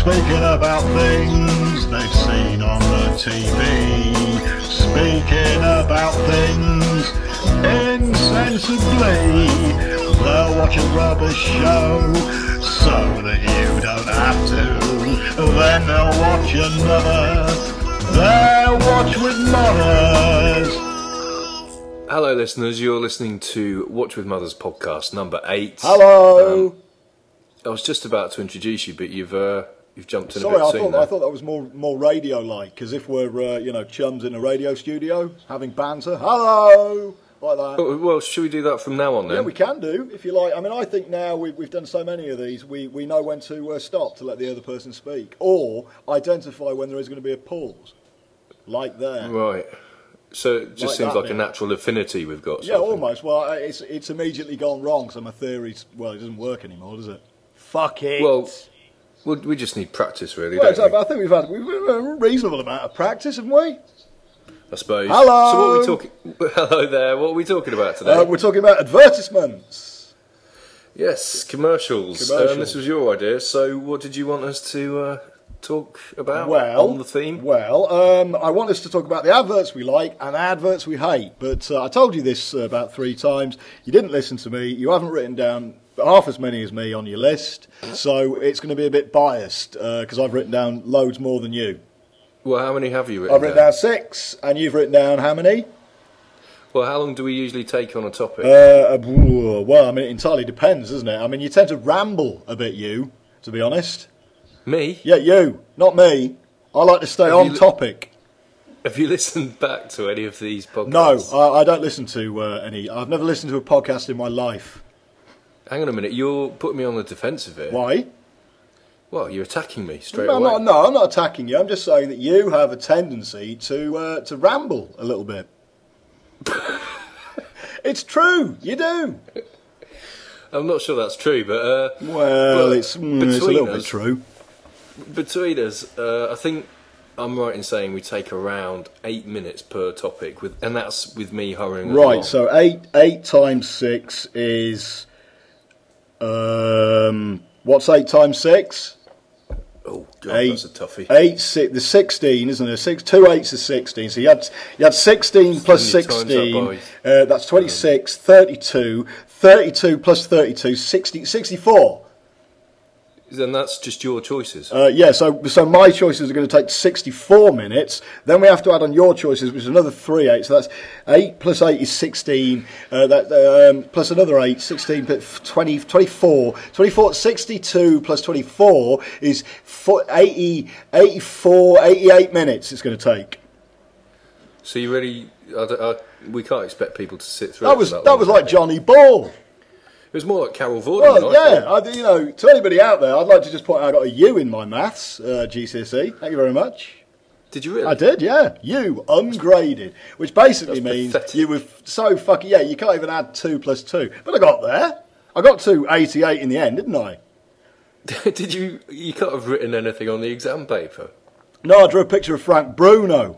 Speaking about things they've seen on the TV. Speaking about things insensibly. They'll watch a rubbish show so that you don't have to. Then they'll watch another. They'll watch with mothers. Hello listeners, you're listening to Watch with Mothers podcast number 8. Hello. I was just about to introduce you, but you've jumped in Sorry, a bit soon. I thought that was more radio-like, as if we're chums in a radio studio having banter. Hello, like that. Oh, well, should we do that from now on then? Yeah, we can do if you like. I mean, I think now we've done so many of these, we know when to stop to let the other person speak, or identify when there is going to be a pause, like there. Right. So it just Like seems that like a bit. natural affinity we've got. Yeah, almost. Well, it's immediately gone wrong. So my theory's it doesn't work anymore, does it? Fuck it. Well, we just need practice, really, Well, don't exactly. we? I think we've had a reasonable amount of practice, haven't we? I suppose. Hello. So what are we talking? Hello there. What are we talking about today? We're talking about advertisements. Yes, commercials. Commercials. This was your idea. So what did you want us to talk about on the theme? Well, I want us to talk about the adverts we like and the adverts we hate. But I told you this about 3 times. You didn't listen to me. You haven't written down half as many as me on your list. So it's going to be a bit biased because I've written down loads more than you. Well, how many have you written I've written down 6, and you've written down how many? Well, how long do we usually take on a topic? Well, I mean, it entirely depends, doesn't it? I mean, you tend to ramble a bit, you, to be honest. Me? Yeah, you, not me. I like to stay on topic. Have you listened back to any of these podcasts? No, I don't listen to any. I've never listened to a podcast in my life. Hang on a minute, you're putting me on the defensive here. Why? Well, you're attacking me straight No, away. I'm not attacking you. I'm just saying that you have a tendency to ramble a little bit. It's true, you do. I'm not sure that's true, but... It's a little bit true. Between us, I think I'm right in saying we take around 8 minutes per topic, and that's with me hurrying along. Right, so 8 times 6 is... what's 8 times 6? Oh, God, 8, that's a toughie. 8, 6, there's 16, isn't there? 2 8s is 16. So you had 16 plus Then you times 16. that That's 26, 32. 32 plus 32, 64. Then that's just your choices. So my choices are going to take 64 minutes. Then we have to add on your choices, which is another 3 8. So that's 8 plus 8 is 16. Plus another 8, 16, 20, 24. 62 plus 24 is 80, 84, 88 minutes it's going to take. So you really... we can't expect people to sit through That was that long, like Johnny Ball. It was more like Carol Vorderman. Well, yeah, to anybody out there, I'd like to just point out I got a U in my maths GCSE. Thank you very much. Did you really? I did, yeah. U, ungraded, which basically That's means pathetic. you were so fucking... Yeah, you can't even add 2 plus 2. But I got there. I got to 88 in the end, didn't I? Did you... You can't have written anything on the exam paper. No, I drew a picture of Frank Bruno.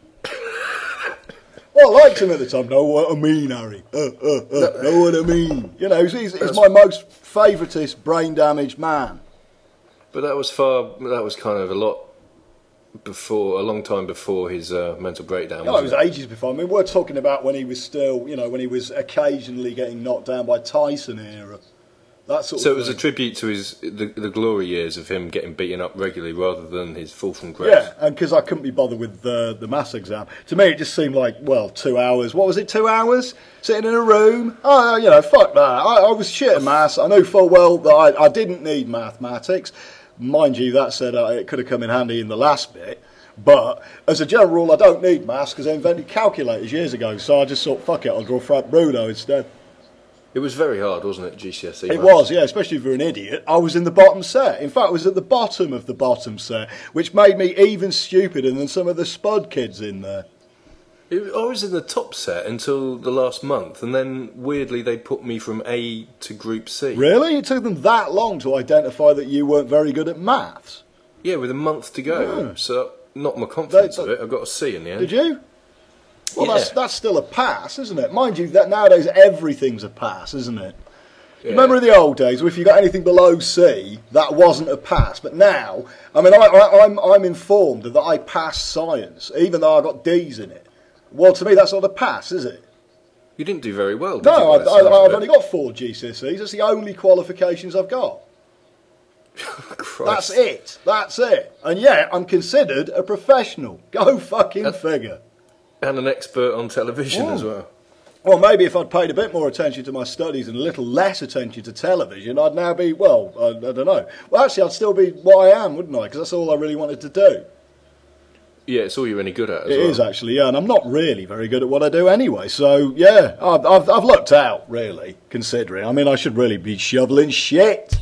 Well, I liked him at the time. Know what I mean, Harry? Know what I mean? You know, he's my most favouriteest brain-damaged man. But that was kind of a long time before his mental breakdown. No, it was wasn't ages before. I mean, we're talking about when he was still, when he was occasionally getting knocked down by Tyson era. That sort of So thing. it was a tribute to the glory years of him getting beaten up regularly rather than his fall from grace. Yeah, and because I couldn't be bothered with the maths exam. To me, it just seemed like, 2 hours. What was it, 2 hours? Sitting in a room? Oh, fuck that. I was shit at maths. I knew full well that I didn't need mathematics. Mind you, that said, it could have come in handy in the last bit. But as a general rule, I don't need maths because I invented calculators years ago. So I just thought, fuck it, I'll draw Frank Bruno instead. It was very hard, wasn't it, GCSE? It was, yeah, especially if you're an idiot. I was in the bottom set. In fact, I was at the bottom of the bottom set, which made me even stupider than some of the Spud kids in there. I was in the top set until the last month, and then weirdly they put me from A to Group C. Really? It took them that long to identify that you weren't very good at maths? Yeah, with a month to go. Yeah. So knocked my confidence of it. I got a C in the end. Did you? Well, Yeah. that's still a pass, isn't it? Mind you, that nowadays everything's a pass, isn't it? Remember in the old days, if you got anything below C, that wasn't a pass. But now, I mean, I'm informed that I passed science, even though I got D's in it. Well, to me, that's not a pass, is it? You didn't do very well, did No, you? I've only got 4 GCSEs. That's the only qualifications I've got. Christ. That's it. And yet, I'm considered a professional. Go fucking figure. And an expert on television as well. Well, maybe if I'd paid a bit more attention to my studies and a little less attention to television, I'd now be, well, I don't know. Well, actually, I'd still be what I am, wouldn't I? Because that's all I really wanted to do. Yeah, it's all you're any good at as It well. is, actually, yeah, and I'm not really very good at what I do anyway. So, yeah, I've lucked out, really, considering. I mean, I should really be shoveling shit.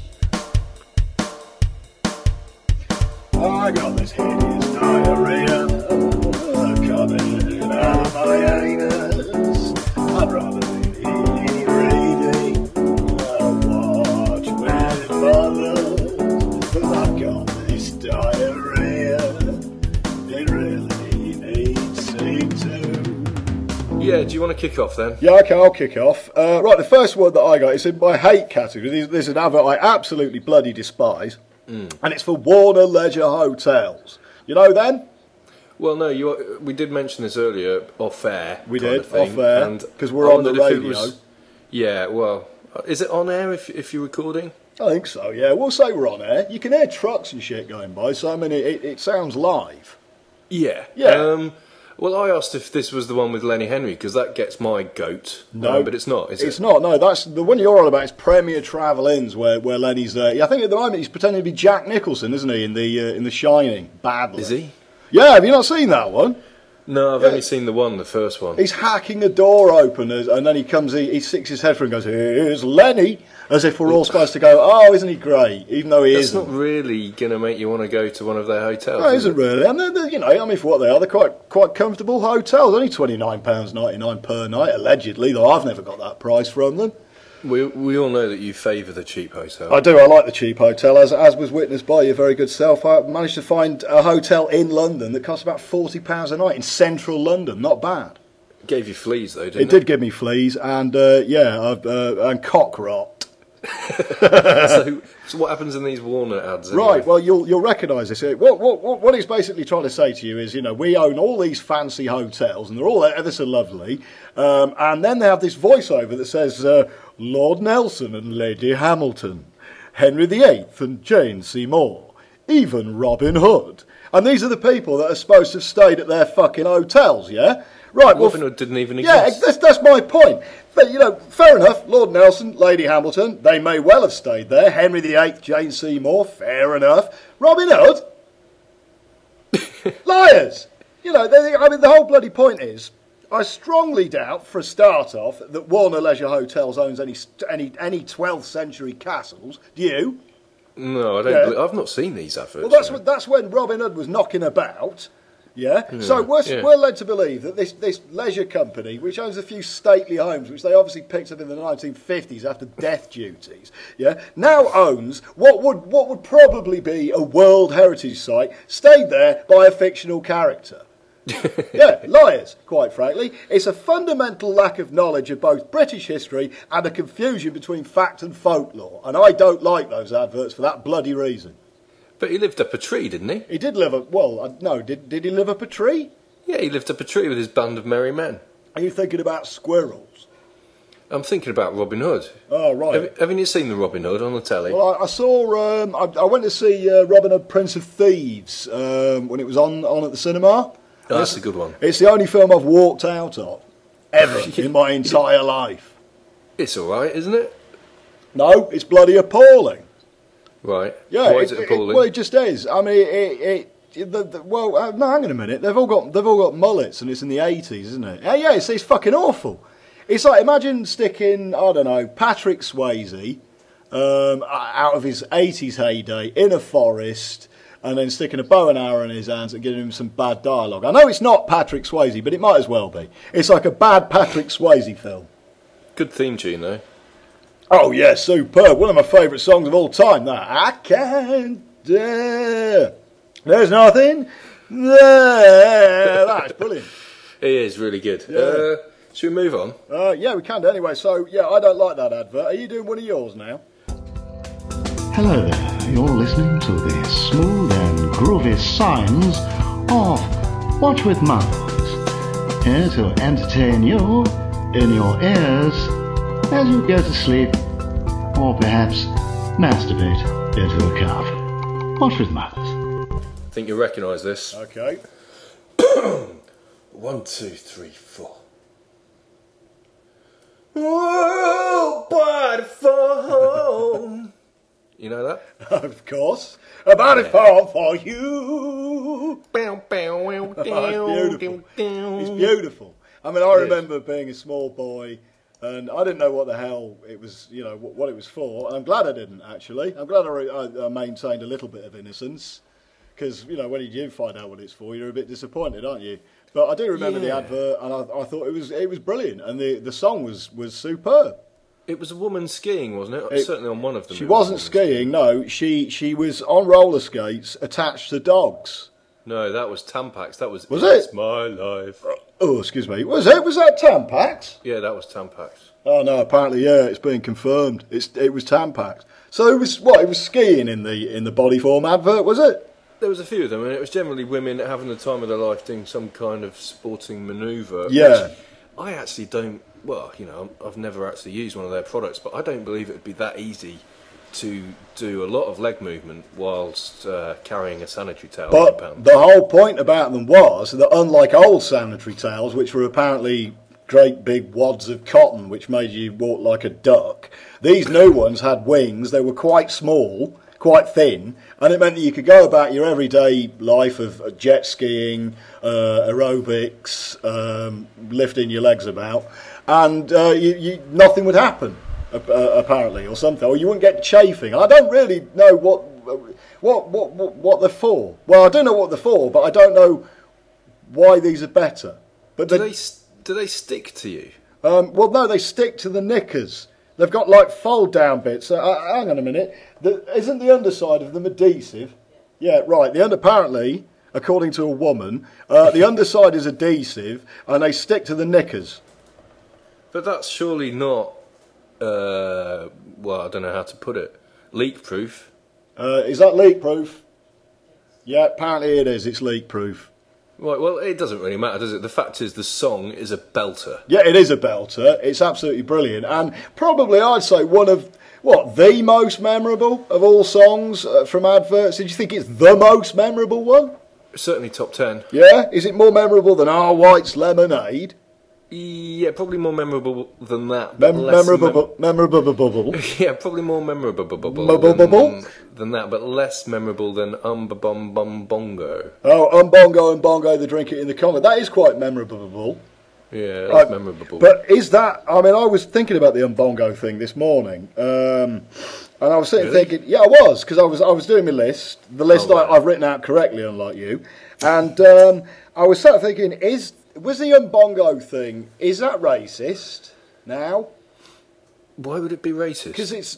I got this hideous diarrhea coming out of my anus. I'd rather be reading watch with mother, 'cause I've got this diarrhea. It really needs seeing to. Yeah, do you want to kick off then? Yeah, okay, I'll kick off. Right, the first one that I got is in my hate category. This is an advert I absolutely bloody despise. And it's for Warner Leisure Hotels. You know them? Well, no, we did mention this earlier off air. We kind did, of thing, off air, and 'cause we're I on the wondered if it radio. Yeah, well, is it on air if you're recording? I think so, yeah. We'll say we're on air. You can hear trucks and shit going by, so I mean, it sounds live. Yeah. Yeah. Well, I asked if this was the one with Lenny Henry, because that gets my goat. No. But it's not, is it? It's not, no. That's the one you're on about is Premier Travel Inns, where Lenny's there. I think at the moment he's pretending to be Jack Nicholson, isn't he, in the Shining, badly. Is he? Yeah, have you not seen that one? No, I've Yeah. only seen the first one. He's hacking the door open, and then he sticks his head through and goes, "Here's Lenny," as if we're all supposed to go, "Oh, isn't he great?" Even though he It's isn't. not really going to make you want to go to one of their hotels. No, it is isn't really. And they're, you know, I mean, for what they are, they're quite comfortable hotels. Only £29.99 per night, allegedly, though I've never got that price from them. We all know that you favour the cheap hotel. I do, I like the cheap hotel, as was witnessed by your very good self. I managed to find a hotel in London that cost about £40 a night in central London. Not bad. Gave you fleas though, didn't It did give me fleas and, and cock rot. So what happens in these Warner ads? Anyway? Right, well, you'll recognise this. What it's basically trying to say to you is, you know, we own all these fancy hotels, and they're all ever so lovely, and then they have this voiceover that says, Lord Nelson and Lady Hamilton, Henry VIII and Jane Seymour, even Robin Hood. And these are the people that are supposed to have stayed at their fucking hotels, yeah? Right, Robin Hood didn't even yeah, exist. that's my point. But, you know, fair enough. Lord Nelson, Lady Hamilton, they may well have stayed there. Henry VIII, Jane Seymour, fair enough. Robin Hood? Liars! You know, I mean, the whole bloody point is, I strongly doubt, for a start off, that Warner Leisure Hotels owns any 12th century castles. Do you? No, I don't. Yeah. I've not seen these adverts. Well, that's when Robin Hood was knocking about. Yeah. So we're led to believe that this leisure company, which owns a few stately homes, which they obviously picked up in the 1950s after death duties, yeah, now owns what would probably be a World Heritage Site, stayed there by a fictional character. Yeah, liars, quite frankly. It's a fundamental lack of knowledge of both British history and a confusion between fact and folklore. And I don't like those adverts for that bloody reason. But he lived up a tree, didn't he? He did live up, well, no, did he live up a tree? Yeah, he lived up a tree with his band of merry men. Are you thinking about squirrels? I'm thinking about Robin Hood. Oh, right. Haven't you seen the Robin Hood on the telly? Well, I saw, I went to see Robin Hood, Prince of Thieves when it was on at the cinema. Oh, that's a good one. It's the only film I've walked out of, ever, in my entire life. It's all right, isn't it? No, it's bloody appalling. Right. Yeah, Why is it appalling? well, it just is. I mean, no, hang on a minute. They've all got mullets, and it's in the 80s, isn't it? Yeah, it's fucking awful. It's like, imagine sticking, I don't know, Patrick Swayze out of his 80s heyday in a forest, and then sticking a bow and arrow in his hands and giving him some bad dialogue. I know it's not Patrick Swayze, but it might as well be. It's like a bad Patrick Swayze film. Good theme tune, though. Oh, yeah, superb. One of my favourite songs of all time, that. I can't dare. There's nothing there. That's brilliant. It is really good. Yeah. Should we move on? Yeah, we can do anyway. So, yeah, I don't like that advert. Are you doing one of yours now? Hello there, you're listening to the smooth and groovy sounds of Watch with Mothers, here to entertain you in your ears as you go to sleep, or perhaps masturbate into a cup. Watch with Mothers. I think you'll recognise this. Okay. 1, 2, 3, 4. Whoa, body for home. You know that? Of course. A body fall for you. It's beautiful. It's beautiful. I mean, I remember being a small boy, and I didn't know what the hell it was, you know, what it was for. And I'm glad I didn't, actually. I'm glad I maintained a little bit of innocence. Because, you know, when you do find out what it's for, you're a bit disappointed, aren't you? But I do remember the advert, and I thought it was brilliant. And the song was superb. It was a woman skiing, wasn't it? Certainly on one of them. She wasn't skiing, no. She was on roller skates attached to dogs. No, that was Tampax. That was it? It's My Life. Oh, excuse me. Was that Tampax? Yeah, that was Tampax. Oh no, apparently it's been confirmed. It was Tampax. So it was what? It was skiing in the Bodyform advert, was it? There was a few of them, and it was generally women having the time of their life doing some kind of sporting manoeuvre. Yeah. Which I actually don't. Well, you know, I've never actually used one of their products, but I don't believe it would be that easy to do a lot of leg movement whilst carrying a sanitary towel. But the whole point about them was that, unlike old sanitary towels, which were apparently great big wads of cotton which made you walk like a duck, these new ones had wings. They were quite small, quite thin, and it meant that you could go about your everyday life of jet skiing, aerobics, lifting your legs about, and nothing would happen, apparently, or something, or you wouldn't get chafing. I don't really know what they're for. Well, I do know what they're for, but I don't know why these are better. But do they stick to you? Well, no, they stick to the knickers. They've got like fold-down bits. Hang on a minute. Isn't the underside of them adhesive? Yeah, right. Apparently, according to a woman, the underside is adhesive, and they stick to the knickers. But that's surely not. Well, I don't know how to put it. Leak-proof. Is that leak-proof? Yeah, apparently it is. It's leak-proof. Right, well, it doesn't really matter, does it? The fact is, the song is a belter. Yeah, it is a belter. It's absolutely brilliant. And probably, I'd say, one of, the most memorable of all songs from adverts. Did you think it's the most memorable one? Certainly top 10. Yeah? Is it more memorable than Our White's Lemonade? Yeah, probably more memorable than that. Memorable. Yeah, probably more memorable than that, but less memorable than Bongo. Oh, Bongo and Bongo, they drink it in the Congo. That is quite memorable. Yeah, that's memorable. But is that? I mean, I was thinking about the Bongo thing this morning, and I was sitting thinking, yeah, I was, because I was doing my list, the list I've written out correctly, unlike you, and I was sort of thinking, was the Bongo thing, is that racist now? Why would it be racist? Because it's,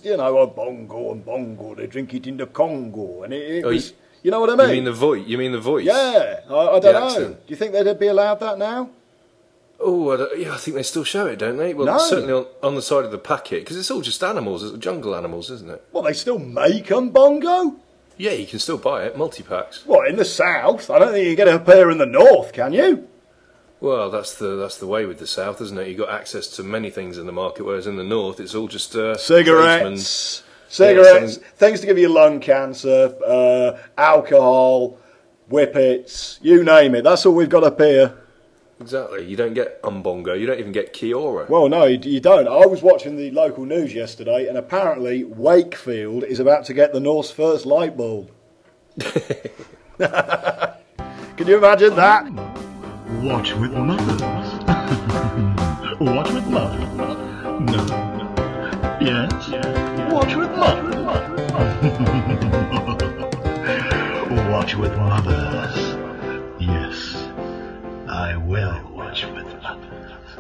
Bongo, they drink it in the Congo, and it was, you know what I mean? You mean the voice? Yeah, I don't know. Accent. Do you think they'd be allowed that now? Oh, I think they still show it, don't they? Well, no. Certainly on the side of the packet, because it's all just animals, it's jungle animals, isn't it? Well, they still make Bongo? Yeah, you can still buy it, multi-packs. What, in the south? I don't think you get it up here in the north, can you? Well, that's the way with the south, isn't it? You've got access to many things in the market, whereas in the north, it's all just cigarettes, things to give you lung cancer, alcohol, whippets, you name it. That's all we've got up here. Exactly. You don't get Umbongo. You don't even get Kiora. Well, no, you don't. I was watching the local news yesterday, and apparently Wakefield is about to get the North's first light bulb. Can you imagine that? Watch with Mothers. Watch with Mothers. No. Yes. Watch with Mothers. Watch with Mothers. Yes. I will watch with Mothers.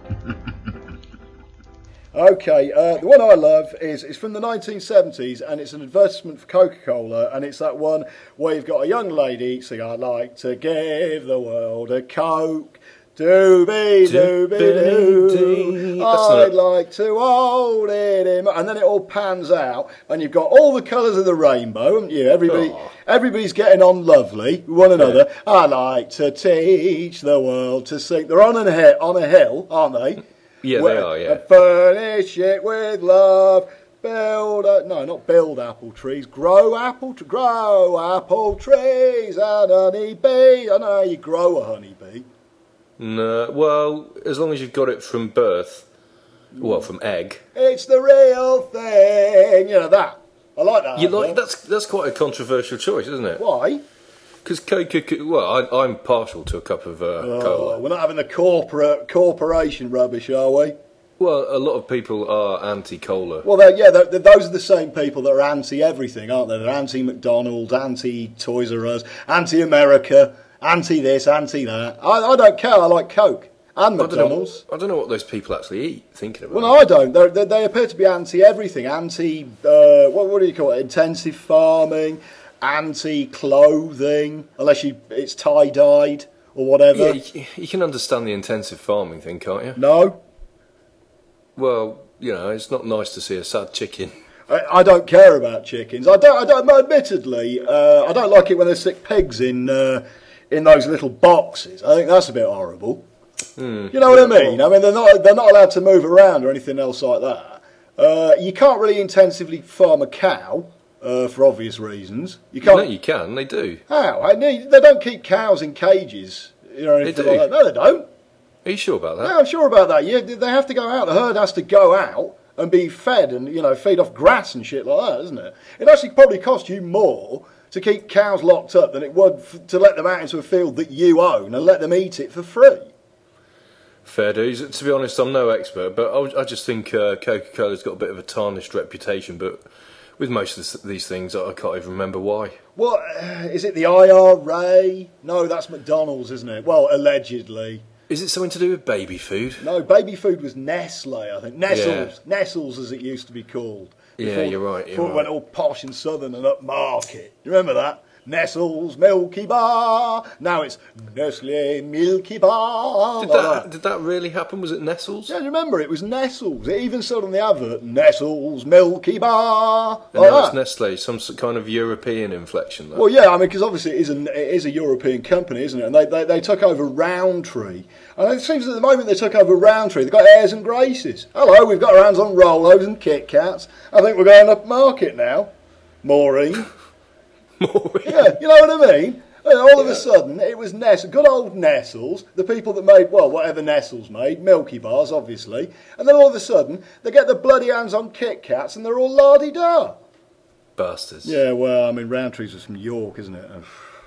Okay, the one I love is from the 1970s, and it's an advertisement for Coca-Cola, and it's that one where you've got a young lady saying, I'd like to give the world a Coke, Doobie doobie doo. That's I'd not- like to hold it in. And then it all pans out, and you've got all the colours of the rainbow, haven't you? Aw. Everybody's getting on lovely with one another. I like to teach the world to sing. They're on a hill, aren't they? Yeah, they are, yeah. And furnish it with love. Not build apple trees. Grow apple trees and honeybee. I don't know how you grow a honeybee. No, well, as long as you've got it from birth, well, from egg. It's the real thing. You know that. I like that. You like advert. that's quite a controversial choice, isn't it? Why? Because well, I'm partial to a cup of Oh, cola. we're not having the corporation rubbish, are we? Well, a lot of people are anti-cola. Well, those are the same people that are anti-everything, aren't they? They're anti-McDonald's, anti-Toys-R-Us, anti-America, anti-this, anti-that. I don't care. I like Coke and McDonald's. I don't know what those people actually eat. Thinking about Well, I don't. They appear to be anti-everything. What do you call it? Intensive farming, anti-clothing, unless it's tie-dyed or whatever. Yeah, you can understand the intensive farming thing, can't you? No? Well, you know, it's not nice to see a sad chicken. I don't care about chickens. Admittedly, I don't like it when they stick pigs in those little boxes. I think that's a bit horrible. You know what I mean? I mean, they're not allowed to move around or anything else like that. You can't really intensively farm a cow for obvious reasons. You No, can't. you can. They do. How? They don't keep cows in cages. You know, anything They do. like that. No, they don't. Are you sure about that? Yeah, I'm sure about that. Yeah, they have to go out. The herd has to go out and be fed and, feed off grass and shit like that, isn't it? It actually probably costs you more to keep cows locked up than it would to let them out into a field that you own and let them eat it for free. Fair dues. To be honest, I'm no expert, but I just think Coca-Cola's got a bit of a tarnished reputation, but with most of these things, I can't even remember why. What, is it the IRA? No, that's McDonald's, isn't it? Well, allegedly. Is it something to do with baby food? No, baby food was Nestle, I think. Nestles as it used to be called. Yeah, you're right. Before it went all posh and southern and upmarket. You remember that? Nestle's Milky Bar. Now it's Nestle Milky Bar. Did that really happen? Was it Nestles? Yeah, remember, it was Nestles. It even said on the advert, Nestle's Milky Bar. And now it's Nestle, some kind of European inflection. Though. Well, yeah, I mean, because obviously it is a European company, isn't it? And they took over Roundtree. And it seems at the moment they took over Roundtree, they've got airs and graces. Hello, we've got our hands on Rolos and Kit Kats. I think we're going up market now. Maureen. Yeah, you know what I mean? And all of a sudden, it was good old Nestles, the people that made, well, whatever Nestles made, Milky Bars, obviously. And then all of a sudden, they get the bloody hands on Kit Kats and they're all la-di-da. Bastards. Yeah, well, I mean, Roundtree's was from York, isn't it?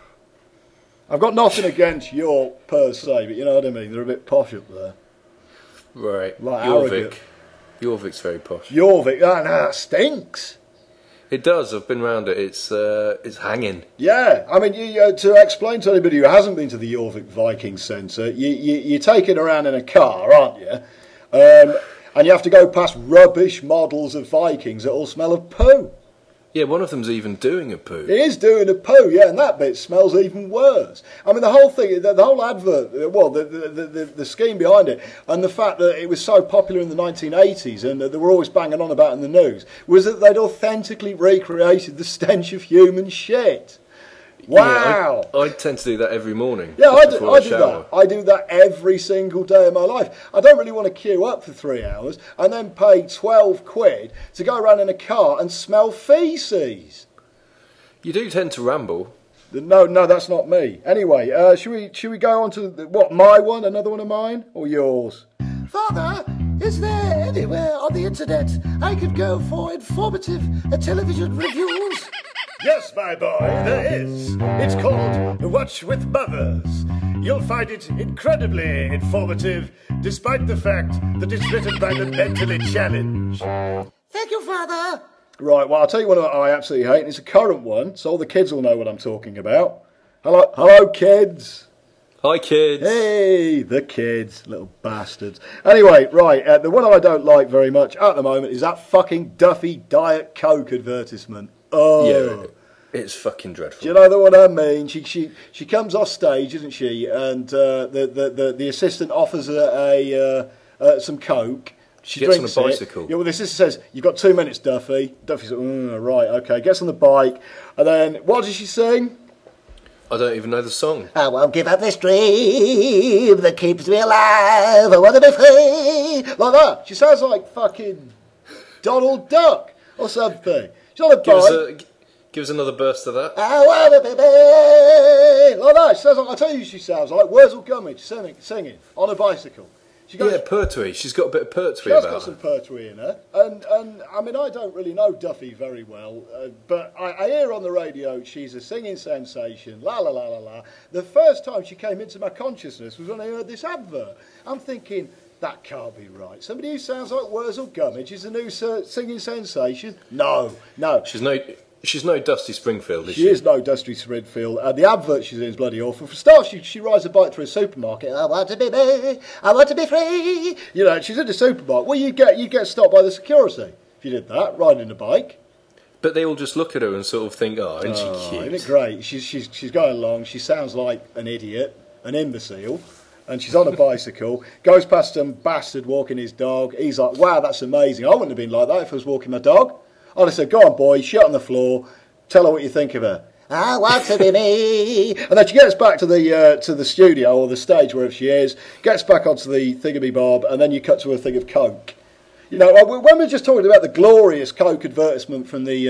I've got nothing against York per se, but you know what I mean? They're a bit posh up there. Right. Like Jorvik's very posh. Jorvik, no, that stinks. It does. I've been round it. It's hanging. Yeah, I mean, to explain to anybody who hasn't been to the Jorvik Viking Centre, you're taken around in a car, aren't you? And you have to go past rubbish models of Vikings that all smell of poo. Yeah, one of them's even doing a poo. It is doing a poo, yeah, and that bit smells even worse. I mean, the whole thing, the whole advert, well, the scheme behind it, and the fact that it was so popular in the 1980s and that they were always banging on about in the news, was that they'd authentically recreated the stench of human shit. Wow! Yeah, I tend to do that every morning. Yeah, I just do before shower. that. I do that every single day of my life. I don't really want to queue up for 3 hours and then pay 12 quid to go around in a car and smell faeces. You do tend to ramble. No, that's not me. Anyway, should we go on to my one, another one of mine, or yours? Father, is there anywhere on the internet I could go for informative television reviews? Yes, my boy, there is. It's called Watch with Mothers. You'll find it incredibly informative, despite the fact that it's written by the mentally challenged. Thank you, Father. Right, well, I'll tell you one that I absolutely hate, and it's a current one, so all the kids will know what I'm talking about. Hello, kids. Hi, kids. Hey, the kids, little bastards. Anyway, right, the one I don't like very much at the moment is that fucking Duffy Diet Coke advertisement. Oh, Yeah. It's fucking dreadful. Do you know what I mean? She comes off stage, isn't she? And the assistant offers her some coke. She Gets drinks on a bicycle. Yeah, well, the assistant says, "You've got 2 minutes, Duffy." Duffy's like, right, okay. Gets on the bike, and then what does she sing? I don't even know the song. I won't give up this dream that keeps me alive. I want to be free. Like that. She sounds like fucking Donald Duck or something. She's on a bike. Give us another burst of that. I want to be free. Like that. She sounds like, I'll tell you who she sounds like. Wurzel Gummidge singing on a bicycle. She goes, Yeah, Pertwee. She's got a bit of Pertwee She has about got her. some Pertwee in her, and I mean I don't really know Duffy very well, but I hear on the radio she's a singing sensation, la la la la la. The first time she came into my consciousness was when I heard this advert. I'm thinking that can't be right. Somebody who sounds like Wurzel Gummidge is a new singing sensation. No. She's no Dusty Springfield, is she? She is no Dusty Springfield. The advert she's in is bloody awful. For starters, she rides a bike through a supermarket. I want to be me. I want to be free. You know, she's in the supermarket. Well, you get stopped by the security if you did that, riding a bike. But they all just look at her and sort of think, oh, isn't she cute? Isn't it great? She's going along. She sounds like an idiot, an imbecile. And she's on a bicycle, goes past some bastard walking his dog. He's like, wow, that's amazing. I wouldn't have been like that if I was walking my dog. I'd have said, go on, boy, shit on the floor. Tell her what you think of her. I want to be me. And then she gets back to the studio or the stage, wherever she is, gets back onto the thingamy-bob, and then you cut to a thing of Coke. You know, when we're just talking about the glorious Coke advertisement from the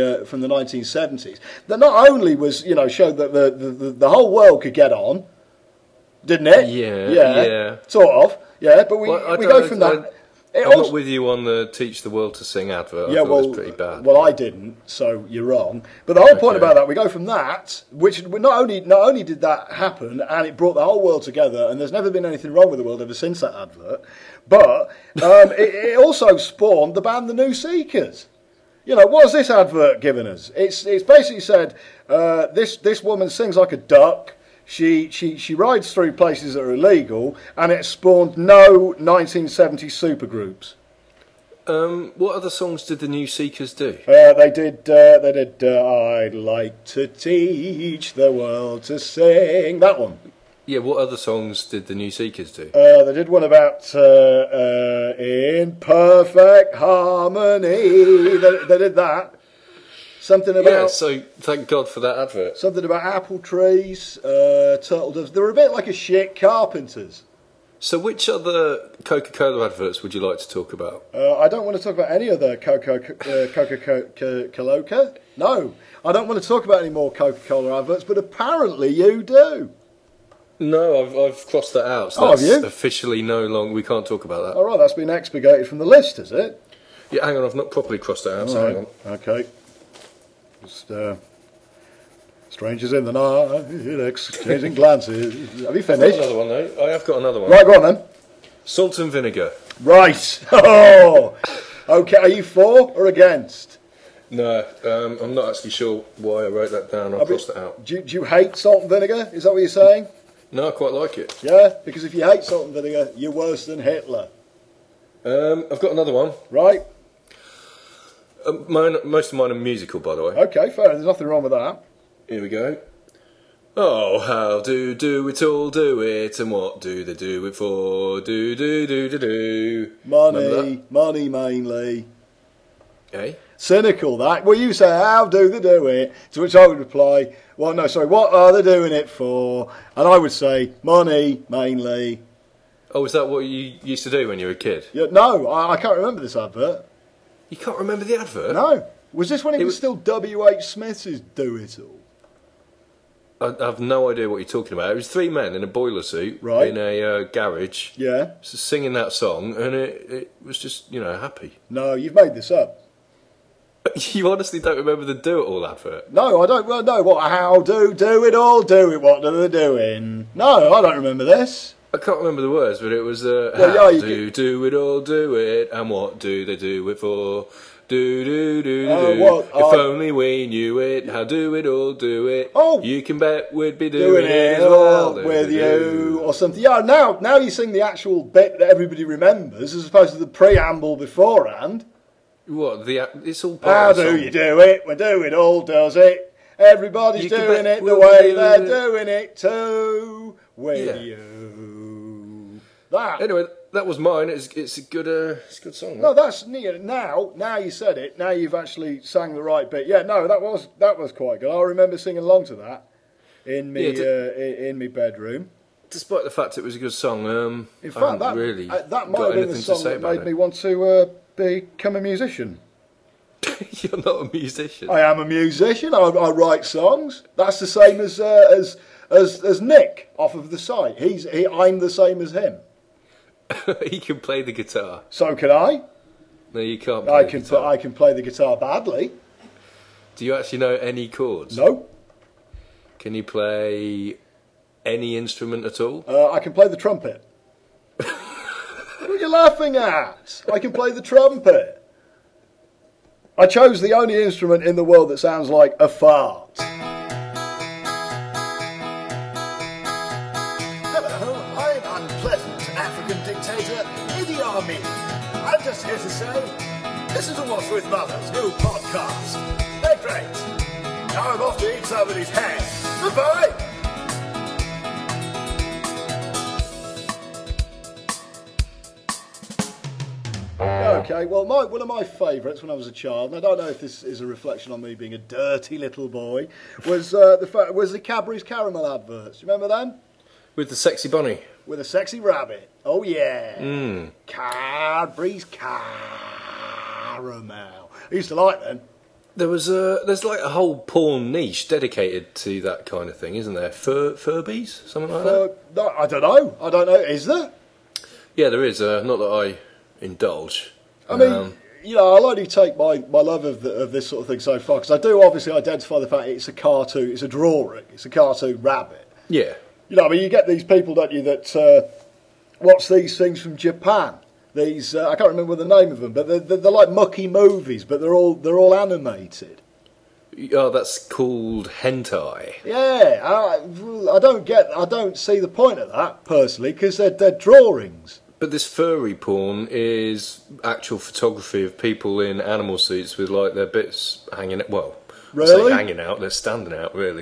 1970s, that not only was, you know, showed that the whole world could get on, didn't it? Yeah. Sort of. Yeah, but we go from that. I'm not with you on the Teach the World to Sing advert. I thought it was pretty bad. Well, I didn't, so you're wrong. But the whole point about that, we go from that, which not only did that happen, and it brought the whole world together, and there's never been anything wrong with the world ever since that advert, but it also spawned the band The New Seekers. You know, what has this advert given us? It's basically said, this woman sings like a duck. She rides through places that are illegal, and it spawned no 1970s supergroups. What other songs did the New Seekers do? They did. I'd like to teach the world to sing. That one. Yeah, what other songs did the New Seekers do? They did one about in perfect harmony. They did that. Something about... Yeah, so thank God for that advert. Something about apple trees, turtle doves. They were a bit like a shit Carpenters. So which other Coca-Cola adverts would you like to talk about? I don't want to talk about any other Coca-Cola. No, I don't want to talk about any more Coca-Cola adverts, but apparently you do. No, I've crossed that out. So have that's you? officially no longer... We can't talk about that. All right, that's been expurgated from the list, has it? Yeah, hang on, I've not properly crossed it out, so hang on. Okay. Just strangers in the night, exchanging glances. Have you I've got finished? another one, though. I have got another one. Right, go on then. Salt and vinegar. Right. Oh, okay. Are you for or against? No, I'm not actually sure why I wrote that down. I'll cross that out. Do you hate salt and vinegar? Is that what you're saying? No, I quite like it. Yeah, because if you hate salt and vinegar, you're worse than Hitler. I've got another one. Right. Most of mine are musical, by the way. Okay, fair. There's nothing wrong with that. Here we go. Oh, how do it all do it, and what do they do it for? Do. Money mainly. Eh? Cynical, that. Well, you say, how do they do it? To which I would reply, well, no, sorry, what are they doing it for? And I would say, money mainly. Oh, is that what you used to do when you were a kid? Yeah, no, I can't remember this advert. You can't remember the advert? No. Was this when it was still W.H. Smith's Do It All? I have no idea what you're talking about. It was three men in a boiler suit Right. in a garage Yeah. singing that song, and it was just, happy. No, you've made this up. You honestly don't remember the Do It All advert? No, I don't. Well, no, what? How do it all? Do it? What are they doing? No, I don't remember this. I can't remember the words, but it was Well, how yeah, do it all, do it, and what do they do it for? Do. What? If only we knew it, how do it all, do it. Oh. You can bet we'd be Doing doing it it as well. with you or something. Yeah, now you sing the actual bit that everybody remembers as opposed to the preamble beforehand. What? It's all How part of the do song. you do it? When do it all does it? Everybody's You can doing bet it the we'll way do they're it. doing it too with Yeah. you. That. Anyway, that was mine. It's a good song. No, that's now you said it. Now you've actually sang the right bit. Yeah, no, that was quite good. I remember singing along to that in me in me bedroom. Despite the fact it was a good song, In I fact, haven't that really that might got have been the anything to song say that about made me it. want to become a musician. You're not a musician. I am a musician. I write songs. That's the same as Nick off of the site. I'm the same as him. He can play the guitar. So can I. No, you can't play I the can guitar. I can play the guitar badly. Do you actually know any chords? No. Can you play any instrument at all? I can play the trumpet. What are you laughing at? I can play the trumpet. I chose the only instrument in the world that sounds like a fart. Hello, I'm unpleasant African dictator Idi Amin. I'm just here to say, listen to What's With Mother's new podcast. They're great. Now I'm off to eat somebody's head. Goodbye. Okay, well, one of my favourites when I was a child, and I don't know if this is a reflection on me being a dirty little boy, was the Cadbury's caramel adverts. You remember them? With the sexy bunny. With a sexy rabbit. Oh yeah. Cadbury's caramel. I used to like them. There's like a whole porn niche dedicated to that kind of thing, isn't there? Furbies, something like that. No, I don't know. Is there? Yeah, there is. Not that I indulge. I mean, I'll only take my love of this sort of thing so far, because I do obviously identify the fact it's a cartoon, it's a drawing, it's a cartoon rabbit. Yeah. I mean, you get these people, don't you, that watch these things from Japan. These I can't remember the name of them, but they're like mucky movies, but they're all animated. Oh, that's called hentai. Yeah, I don't see the point of that personally, because they're drawings. But this furry porn is actual photography of people in animal suits with like their bits hanging out. Well, I say Really? hanging out, they're standing out really.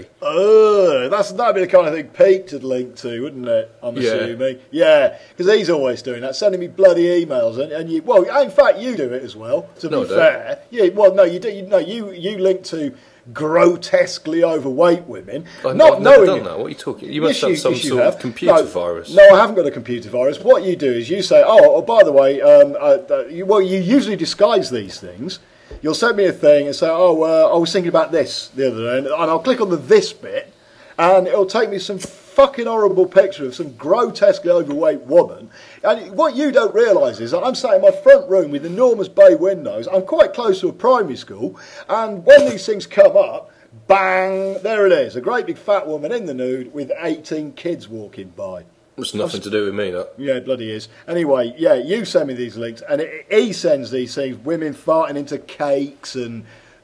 That'd be the kind of thing Pete would link to, wouldn't it? I'm Yeah. assuming. Yeah, because he's always doing that, sending me bloody emails, and you. Well, in fact, you do it as well. To No, be I don't. fair, yeah. Well, no, you do. You link to grotesquely overweight women. I've not never knowing done that. What are you talking? You must Yes, have some yes, you sort have. of computer No, virus. No, I haven't got a computer virus. What you do is you say, by the way, you usually disguise these things. You'll send me a thing and say, I was thinking about this the other day, and I'll click on the this bit, and it'll take me some fucking horrible picture of some grotesquely overweight woman. And what you don't realise is that I'm sat in my front room with enormous bay windows. I'm quite close to a primary school, and when these things come up, bang, there it is, a great big fat woman in the nude with 18 kids walking by. It's nothing to do with me, that. Yeah, it bloody is. Anyway, yeah, you send me these links, and he sends these things, women farting into cakes, and,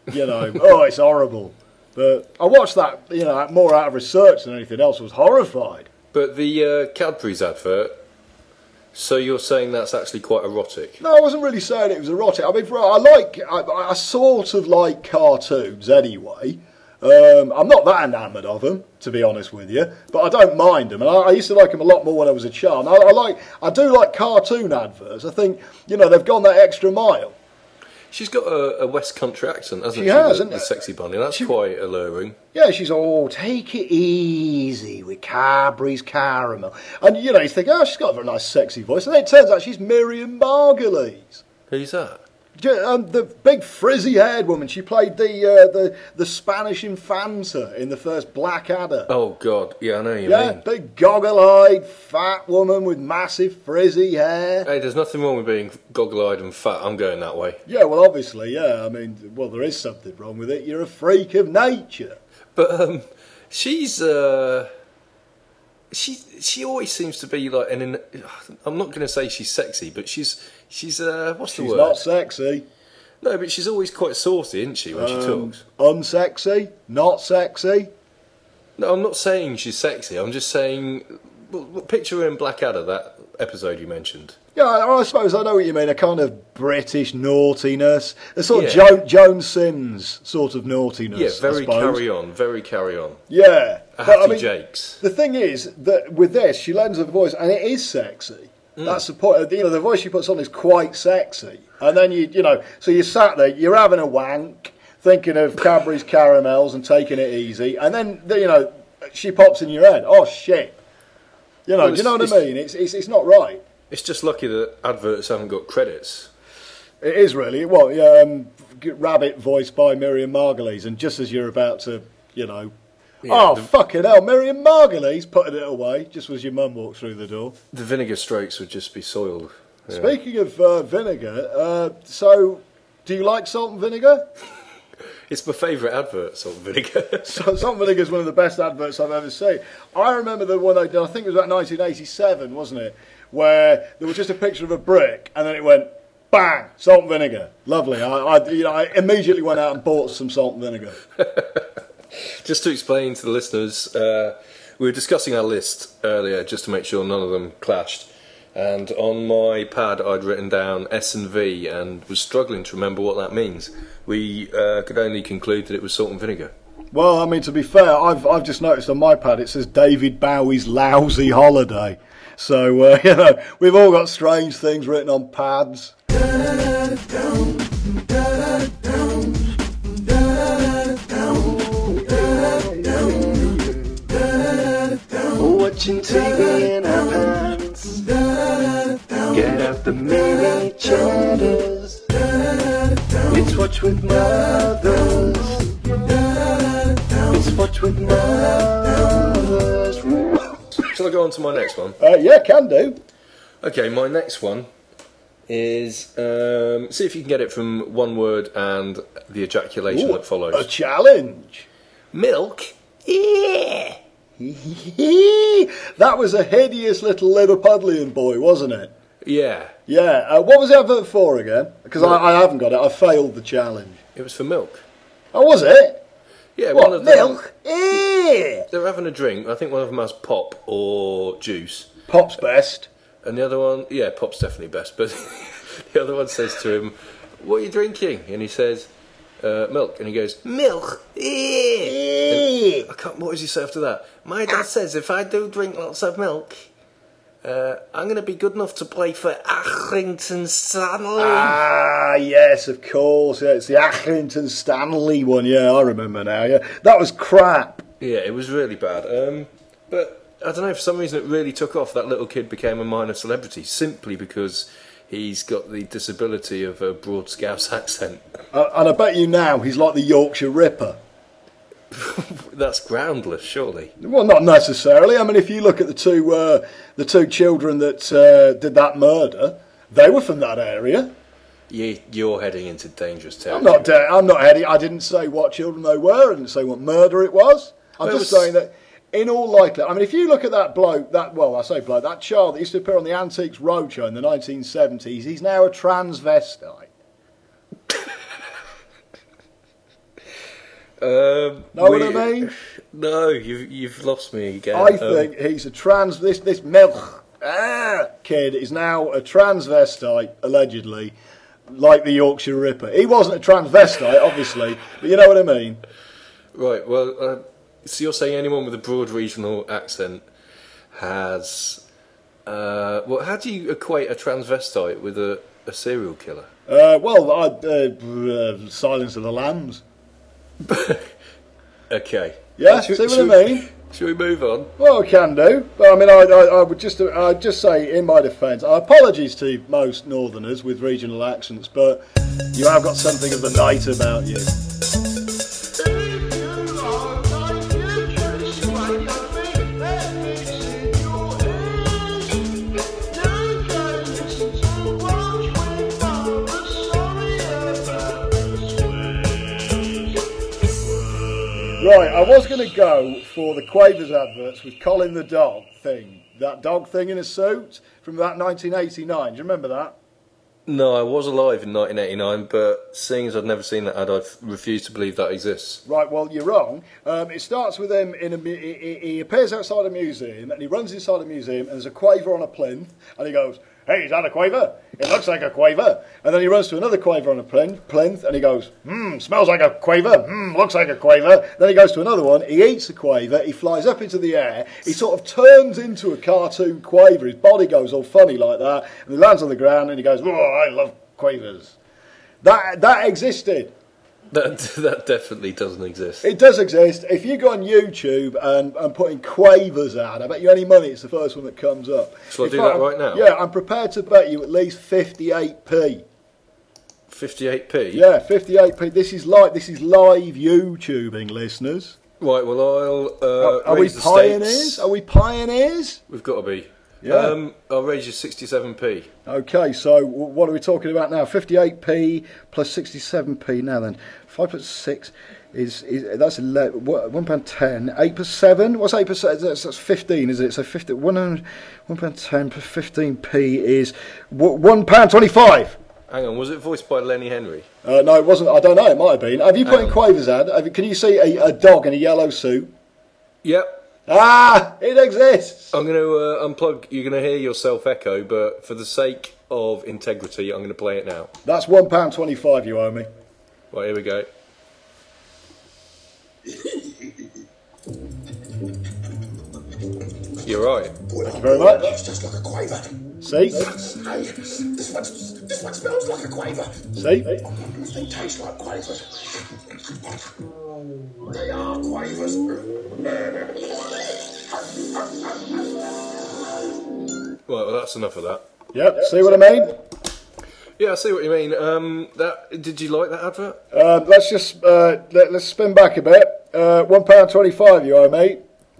it's horrible. But I watched that, more out of research than anything else. I was horrified. But the Cadbury's advert, so you're saying that's actually quite erotic? No, I wasn't really saying it was erotic. I mean, I sort of like cartoons anyway. I'm not that enamoured of them, to be honest with you, but I don't mind them, and I used to like them a lot more when I was a child. I do like cartoon adverts. I think they've gone that extra mile. She's got a West Country accent, hasn't she? She has, the, hasn't the it? sexy bunny. That's quite alluring. Yeah, she's all take it easy with Cadbury's caramel, and you think, she's got a very nice, sexy voice, and then it turns out she's Miriam Margolyes. Who's that? The big frizzy-haired woman. She played the Spanish Infanta in the first Blackadder. Oh God, yeah, I know you Yeah, mean. big goggle-eyed fat woman with massive frizzy hair. Hey, there's nothing wrong with being goggle-eyed and fat. I'm going that way. Yeah, well, obviously, yeah. I mean, there is something wrong with it. You're a freak of nature. But she's she always seems to be like I'm not going to say she's sexy, but she's what's the word? She's not sexy. No, but she's always quite saucy, isn't she, when she talks? Unsexy, not sexy. No, I'm not saying she's sexy. I'm just saying picture in Blackadder, that episode you mentioned. Yeah, I suppose I know what you mean. A kind of British naughtiness, a sort of Yeah. Joan Sims sort of naughtiness. Yeah, I very suppose. very carry on. Yeah, A but, I Hattie mean, Jakes. the thing is that with this, she lends her voice, and it is sexy. That's the point. You know, the voice she puts on is quite sexy, and then so you're sat there, you're having a wank, thinking of Cadbury's caramels and taking it easy, and then she pops in your head. Oh shit! Well, do you know what I mean? It's not right. It's just lucky that adverts haven't got credits. It is really. Well, Rabbit voiced by Miriam Margolyes, and just as you're about to, fucking hell, Miriam Margolyes putting it away, just as your mum walked through the door. The vinegar strokes would just be soiled. Yeah. Speaking of vinegar, so do you like salt and vinegar? It's my favourite advert, salt and vinegar. Salt and vinegar is one of the best adverts I've ever seen. I remember the one they did, I think it was about 1987, wasn't it? Where there was just a picture of a brick, and then it went, bang, salt and vinegar. Lovely. I immediately went out and bought some salt and vinegar. Just to explain to the listeners, we were discussing our list earlier just to make sure none of them clashed. And on my pad I'd written down S&V and was struggling to remember what that means. We could only conclude that it was salt and vinegar. Well, I mean, to be fair, I've just noticed on my pad it says David Bowie's Lousy Holiday. So, we've all got strange things written on pads. Watching TV in our pants. Get out the mini chatters. It's Watch with Mothers. It's Watch with Mothers. Shall I go on to my next one? Yeah, can do. Okay, my next one is see if you can get it from one word and the ejaculation that follows. A challenge. Milk? Yeah. That was a hideous little Liverpudlian boy, wasn't it? Yeah. Yeah. What was the advert for again? Because I haven't got it. I failed the challenge. It was for milk. Oh, was it? Yeah, What, one of them. milk? They're having a drink. I think one of them has pop or juice. Pop's best. And the other one, yeah, pop's definitely best. But the other one says to him, "What are you drinking?" And he says, "Milk." And he goes, "Milk? And I can't. What does he say after that? My dad says if I do drink lots of milk, I'm going to be good enough to play for Accrington Stanley." Ah, yes, of course. Yeah, it's the Accrington Stanley one. Yeah, I remember now. Yeah, that was crap. Yeah, it was really bad. But I don't know, for some reason it really took off. That little kid became a minor celebrity simply because he's got the disability of a broad Scouse accent. And I bet you now he's like the Yorkshire Ripper. That's groundless, surely. Well, not necessarily. I mean, if you look at the two children that did that murder, they were from that area. You're heading into dangerous I'm territory. not Eddie. I didn't say what children they were. I didn't say what murder it was. I'm Well, just it was- saying that, in all likelihood, I mean, if you look at that bloke, that child that used to appear on the Antiques Roadshow in the 1970s, he's now a transvestite. Know what I mean? No, you've lost me again. I think he's a this milk kid is now a transvestite, allegedly, like the Yorkshire Ripper. He wasn't a transvestite, obviously, but you know what I mean. Right, well, so you're saying anyone with a broad regional accent has... well, how do you equate a transvestite with a serial killer? Silence of the Lambs. Okay. Yeah, see what I mean? Should we move on? Well, we can do. But I mean, I'd just say, in my defence, apologies to most Northerners with regional accents, but you have got something of the night about you. Right, I was going to go for the Quavers adverts with Colin the dog thing. That dog thing in a suit from about 1989. Do you remember that? No, I was alive in 1989, but seeing as I'd never seen that ad, I've refused to believe that exists. Right, well, you're wrong. It starts with him he appears outside a museum, and he runs inside a museum, and there's a quaver on a plinth, and he goes, "Hey, is that a quaver? It looks like a quaver." And then he runs to another quaver on a plinth, and he goes, "Smells like a quaver. Looks like a quaver." Then he goes to another one, he eats a quaver, he flies up into the air, he sort of turns into a cartoon quaver, his body goes all funny like that, and he lands on the ground, and he goes, "Oh, I love quavers." That existed. That definitely doesn't exist. It does exist. If you go on YouTube and put in quavers ad, I bet you any money it's the first one that comes up. Shall I do that right now? Yeah, I'm prepared to bet you at least 58p. 58p? Yeah, 58p. This is live YouTubing, listeners. Right, well, I'll Are we raise the pioneers? stakes. Are we pioneers? We've got to be. Yeah. I'll raise you 67p. Okay, so what are we talking about now? 58p plus 67p. Now then, 5 plus 6 is that's £1.10. 8 plus 7. What's 8 plus 7? That's 15, isn't it? So £1.10 plus 15p is £1.25. Hang on, was it voiced by Lenny Henry? No, it wasn't. I don't know. It might have been. Have you put in Quavers ad? Can you see a dog in a yellow suit? Yep. Ah, it exists. I'm going to unplug. You're going to hear yourself echo, but for the sake of integrity, I'm going to play it now. That's £1.25 you owe me. Right, here we go. You're right. Thank you very much. It's just like a quaver. See? Hey, this one smells like a quaver. See? They taste like quavers. They are quavers. Right, well, that's enough of that. Yep, see what I mean? Yeah, I see what you mean. Did you like that advert? Let's just let's spin back a bit. £1.25 you owe me.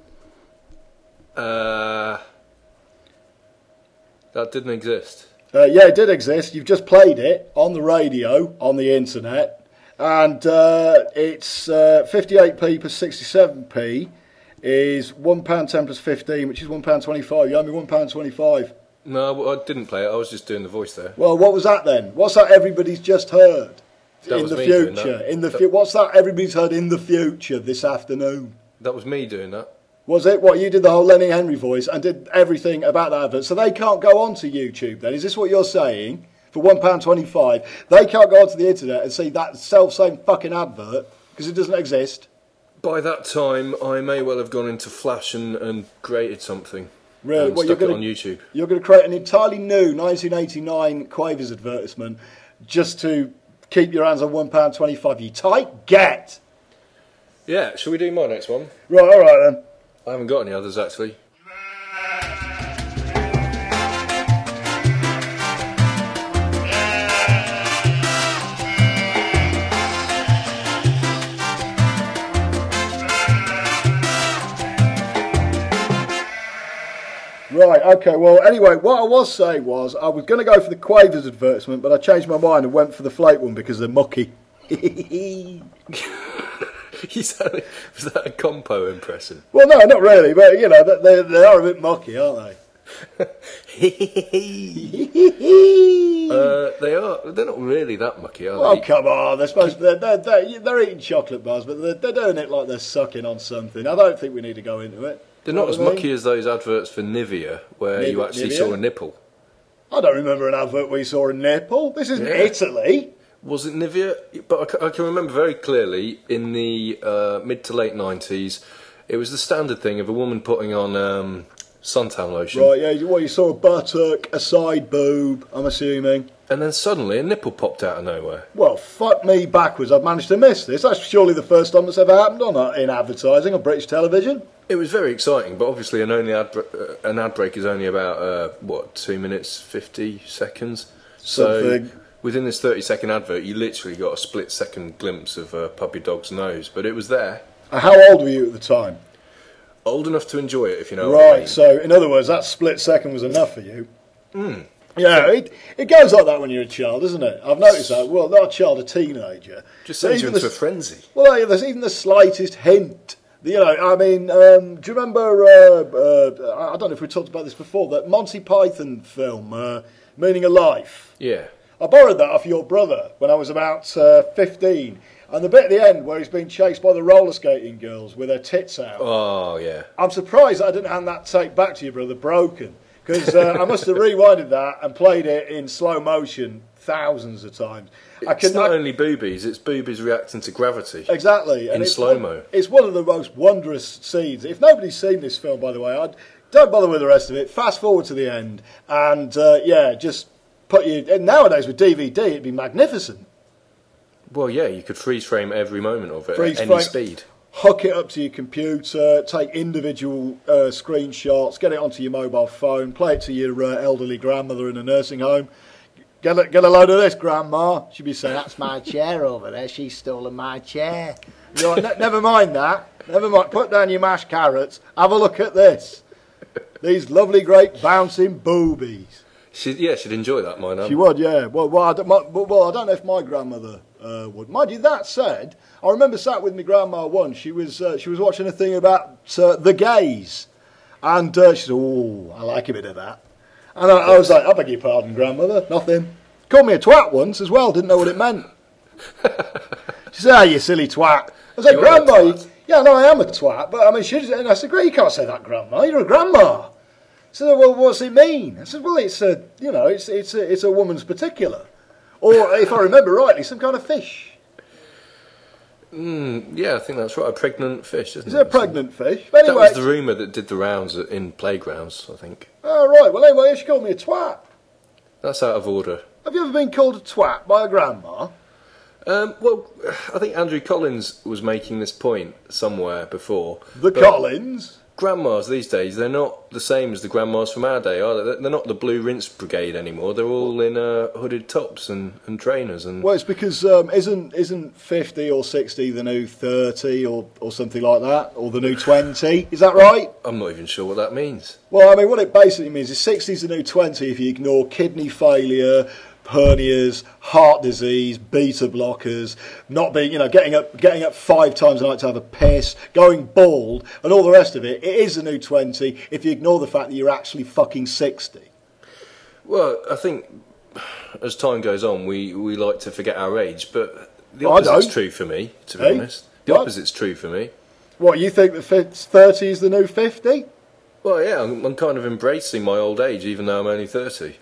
That didn't exist. Yeah, it did exist. You've just played it on the radio, on the internet, and it's 58p plus 67p is £1.10 plus 15, which is £1.25. You owe me £1.25. No, I didn't play it. I was just doing the voice there. Well, what was that then? What's that everybody's just heard That in was the me doing future? that. What's that everybody's heard in the future this afternoon? That was me doing that. Was it? What, you did the whole Lenny Henry voice and did everything about that advert, so they can't go onto YouTube then? Is this what you're saying? For £1.25, they can't go onto the internet and see that self-same fucking advert because it doesn't exist? By that time, I may well have gone into Flash and created something. Really? And Well, stuck it on YouTube. You're going to create an entirely new 1989 Quavers advertisement just to keep your hands on £1.25. You tight get. Yeah, shall we do my next one? Right, all right then. I haven't got any others, actually. Right, okay, well, anyway, what I was saying was I was going to go for the Quavers advertisement, but I changed my mind and went for the Flake one because they're mucky. Was that a compo impression? Well, no, not really, but, you know, they are a bit mucky, aren't they? They're not really that mucky, are Oh, they? come on, they're eating chocolate bars, but they're doing it like they're sucking on something. I don't think we need to go into it. They're You know not as what I mean? much as those adverts for Nivea, where you actually Nivea? saw a nipple. I don't remember an advert where you saw a nipple. This isn't Yeah. Italy. Was it Nivea? But I can remember very clearly in the mid to late 90s, it was the standard thing of a woman putting on suntan lotion. Right, yeah, you saw a buttock, a side boob, I'm assuming. And then suddenly a nipple popped out of nowhere. Well, fuck me backwards, I've managed to miss this. That's surely the first time that's ever happened in advertising on British television. It was very exciting, but obviously an ad break is only about, 2 minutes, 50 seconds? Something. So within this 30-second advert, you literally got a split-second glimpse of a puppy dog's nose, but it was there. How old were you at the time? Old enough to enjoy it, if you know what I Right, mean. so in other words, that split second was enough for you. Yeah, it goes like that when you're a child, isn't it? I've noticed that. Well, not a child, a teenager. Just So sends you even into a the- frenzy. Well, there's even the slightest hint. You know, I mean, do you remember, I don't know if we talked about this before, that Monty Python film, Meaning of Life? Yeah. I borrowed that off your brother when I was about 15. And the bit at the end where he's being chased by the roller skating girls with their tits out. Oh, yeah. I'm surprised I didn't hand that tape back to you, brother, broken. Because I must have rewinded that and played it in slow motion thousands of times. It's not only boobies, it's boobies reacting to gravity. Exactly. In slow-mo. It's one of the most wondrous scenes. If nobody's seen this film, by the way, don't bother with the rest of it. Fast forward to the end. And, just put you... And nowadays with DVD, it'd be magnificent. Well, yeah, you could freeze frame every moment of it Freeze at any frame. speed. Hook it up to your computer, take individual screenshots, get it onto your mobile phone, play it to your elderly grandmother in a nursing home. Get a load of this, Grandma. She'd be saying, that's my chair over there. She's stolen my chair. You're like, never mind that. Never mind. Put down your mashed carrots. Have a look at this. These lovely, great, bouncing boobies. She'd enjoy that, my nan. She would, yeah. Well, I don't know if my grandmother would. Mind you, that said, I remember sat with my grandma once. She was watching a thing about the gays, and she said, "Oh, I like a bit of that." And I was like, "I beg your pardon, grandmother, nothing." Called me a twat once as well. Didn't know what it meant. She said, "Ah, you silly twat." I was like, "Grandma, yeah, no, I am a twat." But I mean, and I said, "Great, you can't say that, Grandma. You're a grandma." I said, "Well, what's it mean?" I said, "Well, it's a woman's particular, or if I remember rightly, some kind of fish." Yeah, I think that's right. A pregnant fish, isn't it? Is it a pregnant fish? But That anyway, was the rumour that did the rounds in playgrounds, I think. Oh, right. Well, anyway, she called me a twat. That's out of order. Have you ever been called a twat by a grandma? Well, I think Andrew Collins was making this point somewhere before. The Collins? Grandmas these days, they're not the same as the grandmas from our day, are they? They're not the Blue Rinse Brigade anymore. They're all in hooded tops and trainers. And Well, it's because isn't 50 or 60 the new 30 or something like that? Or the new 20? Is that right? I'm not even sure what that means. Well, I mean, what it basically means is 60 is the new 20 if you ignore kidney failure, hernias, heart disease, beta blockers, not being, getting up 5 times a night to have a piss, going bald, and all the rest of it. It is the new 20 if you ignore the fact that you're actually fucking 60. Well, I think as time goes on, we like to forget our age, but the I don't. opposite's true for me, to be Hey? honest. The What? opposite's true for me. What, you think that 30 is the new 50? Well, yeah, I'm kind of embracing my old age, even though I'm only 30.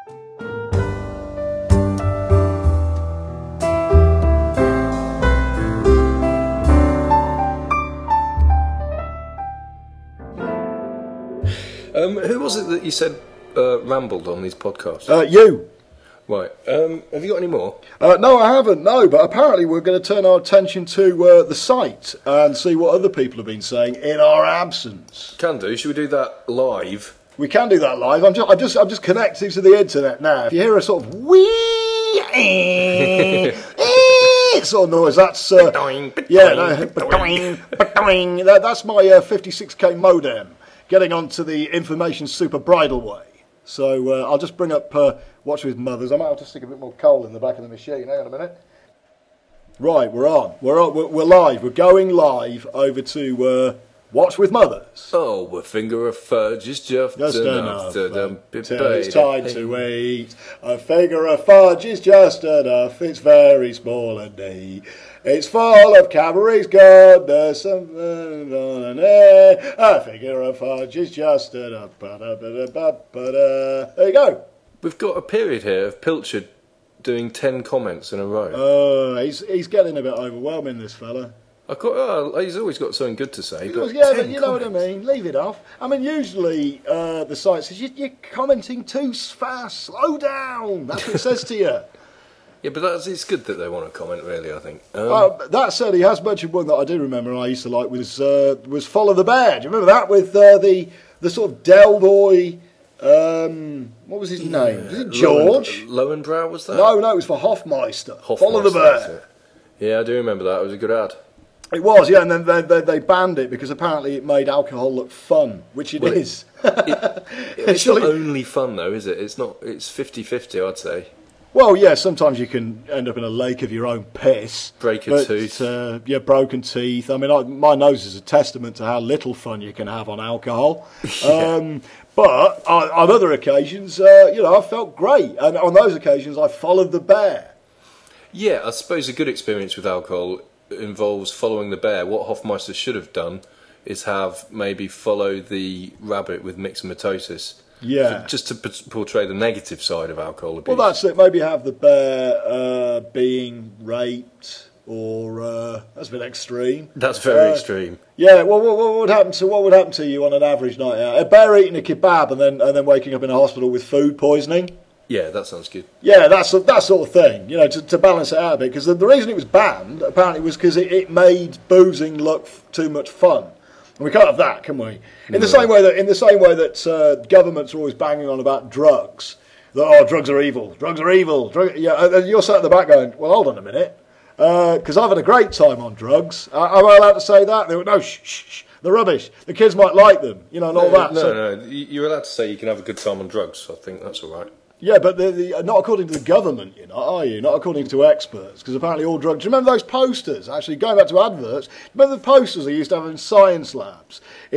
Who was it that you said rambled on these podcasts? You. Right. Have you got any more? No, I haven't, no, but apparently we're going to turn our attention to the site and see what other people have been saying in our absence. Can do. Should we do that live? We can do that live. I'm just connecting to the internet now. If you hear a sort of wee sort of noise, that's that's my 56k modem getting onto the information super bridleway. So I'll just bring up Watch With Mothers. I might have to stick a bit more coal in the back of the machine. Hang on a minute. Right, we're on. We're live. We're going live over to Watch With Mothers. Oh, a finger of fudge is just enough to dump it, till it's baby. time to eat. A figure of fudge is just enough. It's very small and neat. It's full of calories, goodness, a figure of fudge is just enough. There you go. We've got a period here of Pilchard doing 10 comments in a row. He's getting a bit overwhelming, this fella. He's always got something good to say. But Yeah, 10 but you know what I comments. mean. Leave it off. I mean, usually the site says you're commenting too fast. Slow down. That's what it says to you. Yeah, but it's good that they want to comment, really, I think. That said, he has mentioned one that I do remember I used to like was Follow the Bear. Do you remember that with the sort of Del Boy? What was his name? Was it George? Lowenbrow, was that? No, it was for Hoffmeister. Hoffmeister, Follow the that's Bear. it. Yeah, I do remember that. It was a good ad. It was, yeah, and then they banned it because apparently it made alcohol look fun, which it is. It's not only fun, though, is it? It's not. It's 50-50, I'd say. Well, yeah, sometimes you can end up in a lake of your own piss. Break a but, tooth. Yeah, broken teeth. I mean, my nose is a testament to how little fun you can have on alcohol. But on other occasions, I felt great. And on those occasions, I followed the bear. Yeah, I suppose a good experience with alcohol involves following the bear. What Hofmeister should have done is have maybe follow the rabbit with myxomatosis. Yeah. Just to portray the negative side of alcohol abuse. Well, that's it. Maybe have the bear being raped, or that's a bit extreme. That's very extreme. Yeah. Well, what would happen to you on an average night out? A bear eating a kebab and then waking up in a hospital with food poisoning. Yeah, that sounds good. Yeah, that sort of thing. To balance it out a bit, because the reason it was banned apparently was because it made boozing look too much fun. And we can't have that, can we? In the same way that governments are always banging on about drugs, that drugs are evil, you're sat at the back going, well, hold on a minute, because I've had a great time on drugs. Am I allowed to say that? They went, no, shh, they're rubbish. The kids might like them, and all that. No, you're allowed to say you can have a good time on drugs. I think that's all right. Yeah, but not according to the government, are you? Not according to experts, because apparently all drugs... Do you remember those posters? Actually, going back to adverts, remember the posters they used to have in science labs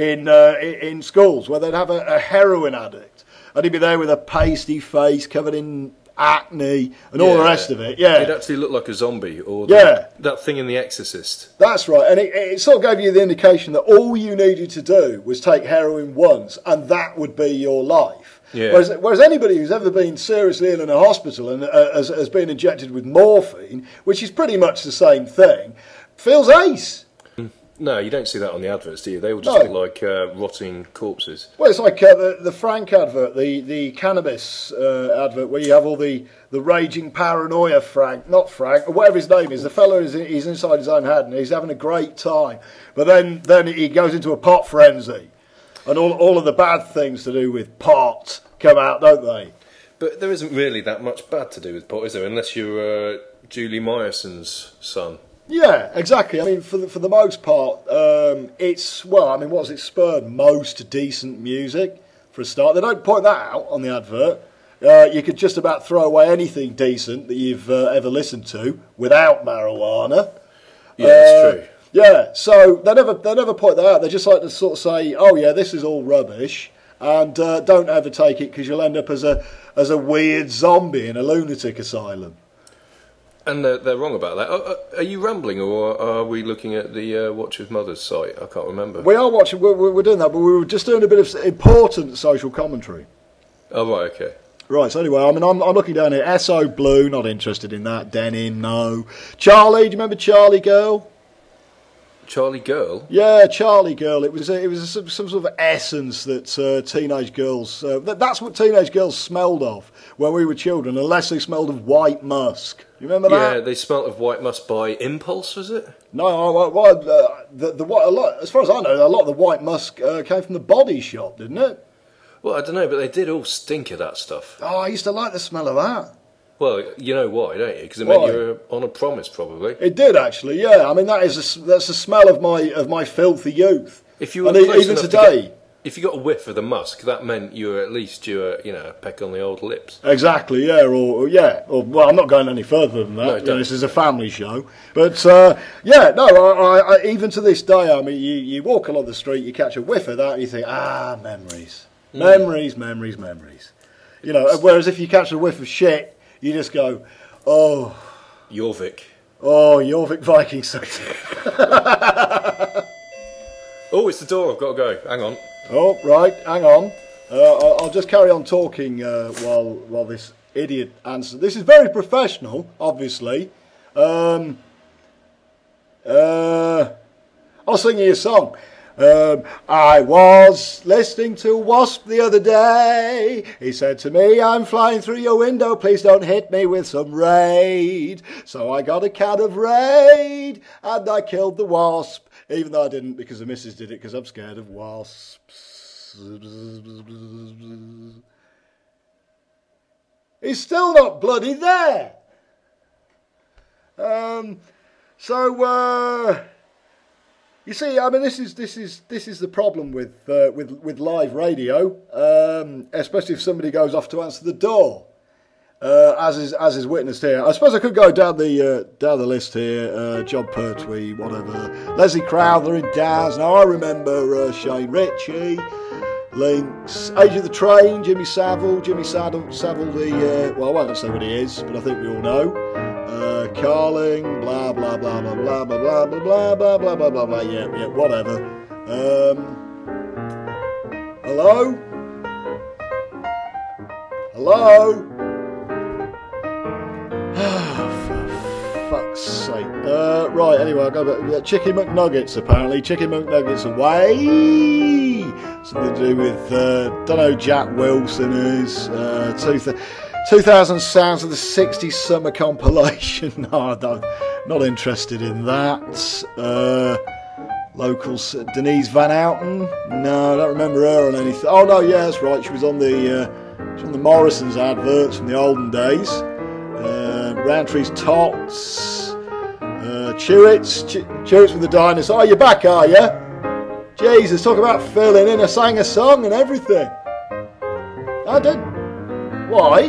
in schools, where they'd have a heroin addict, and he'd be there with a pasty face covered in acne and all the rest of it. Yeah, he'd actually look like a zombie, or that thing in The Exorcist. That's right, and it sort of gave you the indication that all you needed to do was take heroin once, and that would be your life. Yeah. Whereas anybody who's ever been seriously ill in a hospital and has been injected with morphine, which is pretty much the same thing, feels ace. No, you don't see that on the adverts, do you? They all just look like rotting corpses. Well, it's like the Frank advert, the cannabis advert, where you have all the raging paranoia not Frank, or whatever his name is. The fella he's inside his own head and he's having a great time. But then he goes into a pot frenzy. And all of the bad things to do with pot come out, don't they? But there isn't really that much bad to do with pot, is there? Unless you're Julie Myerson's son. Yeah, exactly. I mean, for the most part, what's it spurred? Most decent music, for a start. They don't point that out on the advert. You could just about throw away anything decent that you've ever listened to without marijuana. Yeah, that's true. Yeah, so they never point that out. They just like to sort of say, "Oh yeah, this is all rubbish," and don't ever take it because you'll end up as a weird zombie in a lunatic asylum. And they're wrong about that. Are you rambling, or are we looking at the Watch with Mother's site? I can't remember. We are watching. We're doing that, but we were just doing a bit of important social commentary. Oh right, okay. Right, so anyway, I mean, I'm looking down here. S.O. Blue, not interested in that. Denim, no. Charlie, do you remember Charlie Girl? Charlie Girl? Yeah, Charlie Girl. It was some sort of essence that teenage girls... that's what teenage girls smelled of when we were children, unless they smelled of white musk. You remember that? Yeah, they smelt of white musk by Impulse, was it? No, as far as I know, a lot of the white musk came from the Body Shop, didn't it? Well, I don't know, but they did all stink of that stuff. Oh, I used to like the smell of that. Well, you know why, don't you? Because it meant you were on a promise, probably. It did actually, yeah. I mean, that's the smell of my filthy youth. If you were even today, if you got a whiff of the musk, that meant you were at least a peck on the old lips. Exactly, yeah, or well, I'm not going any further than that. No, this is a family show, but I even to this day, I mean, you walk along the street, you catch a whiff of that, and you think, memories, memories. Whereas if you catch a whiff of shit, you just go, oh... Jorvik. Oh, Jorvik Viking City. Oh, it's the door. I've got to go. Hang on. Oh, right. Hang on. I'll just carry on talking while this idiot answers. This is very professional, obviously. I'll sing you a song. I was listening to Wasp the other day. He said to me, I'm flying through your window, please don't hit me with some Raid. So I got a can of Raid and I killed the wasp, even though I didn't because the missus did it because I'm scared of wasps. He's still not bloody there. You see, I mean, this is the problem with live radio, especially if somebody goes off to answer the door. as is witnessed here. I suppose I could go down the list here. John Pertwee, whatever. Leslie Crowther in Daz. Now I remember Shane Ritchie, Lynx, Age of the Train, Jimmy Savile the well, I won't say what he is, but I think we all know. Carling, blah blah blah blah blah blah blah blah blah blah blah blah blah blah. Yeah, whatever. Hello. Fuck's sake. Right, anyway, I'll go back. Chicky McNuggets, apparently. Chicky McNuggets away! Something to do with, don't know, Jack Wilson is. 2000 Sounds of the 60s Summer compilation. No, I'm not interested in that. Locals, Denise Van Outen. No, I don't remember her on anything. Oh, no, yeah, that's right. She was on the Morrison's adverts from the olden days. Roundtree's Tots, Chewits with the dinosaur. Oh, you're back, are you? Jesus, talk about filling in. I sang a song and everything. I did. Why?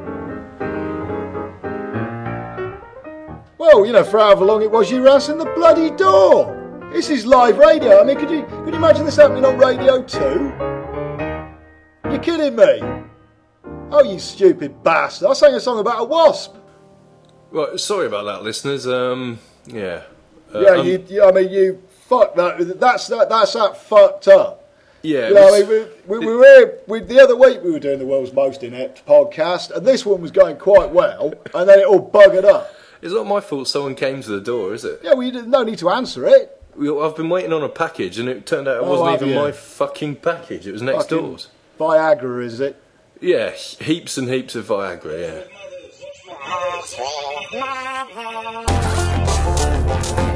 Well, you know, for however long it was you were answering the bloody door. This is live radio. I mean, could you imagine this happening on Radio 2? You're kidding me? Oh, you stupid bastard. I sang a song about a wasp. Right, sorry about that, listeners. Yeah. You fuck that. That's that fucked up. Yeah. You know, I mean, we were here the other week. We were doing the world's most inept podcast, and this one was going quite well, and then it all buggered up. It's not my fault someone came to the door, is it? Yeah, well, no need to answer it. I've been waiting on a package, and it turned out it wasn't even my fucking package. It was next door's. Viagra, is it? Yeah, heaps and heaps of Viagra, yeah.